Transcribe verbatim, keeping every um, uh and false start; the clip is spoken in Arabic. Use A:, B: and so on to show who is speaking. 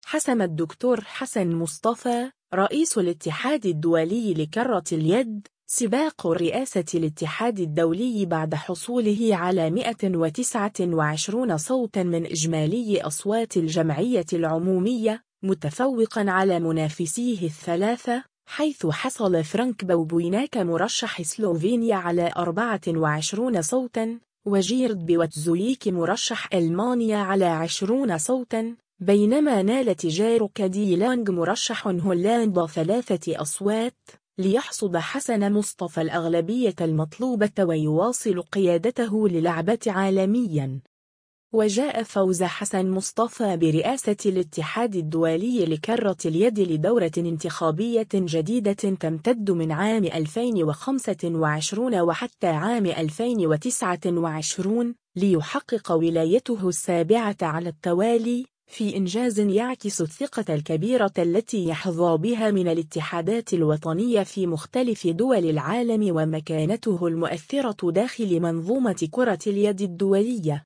A: حسم الدكتور حسن مصطفى رئيس الاتحاد الدولي لكرة اليد سباق رئاسة الاتحاد الدولي بعد حصوله على مئة وتسعة وعشرين صوتا من إجمالي أصوات الجمعية العمومية، متفوقا على منافسيه الثلاثة، حيث حصل فرانك بوبويناك مرشح سلوفينيا على أربعة وعشرين صوتا، وجيرد بوتزويك مرشح ألمانيا على عشرين صوتا، بينما نال تيجيرو كادي لانغ مرشح هولندا ثلاثة أصوات، ليحصد حسن مصطفى الأغلبية المطلوبة ويواصل قيادته للعبة عالمياً. وجاء فوز حسن مصطفى برئاسة الاتحاد الدولي لكرة اليد لدورة انتخابية جديدة تمتد من عام ألفين وخمسة وعشرين وحتى عام ألفين وتسعة وعشرين، ليحقق ولايته السابعة على التوالي، في إنجاز يعكس الثقة الكبيرة التي يحظى بها من الاتحادات الوطنية في مختلف دول العالم ومكانته المؤثرة داخل منظومة كرة اليد الدولية.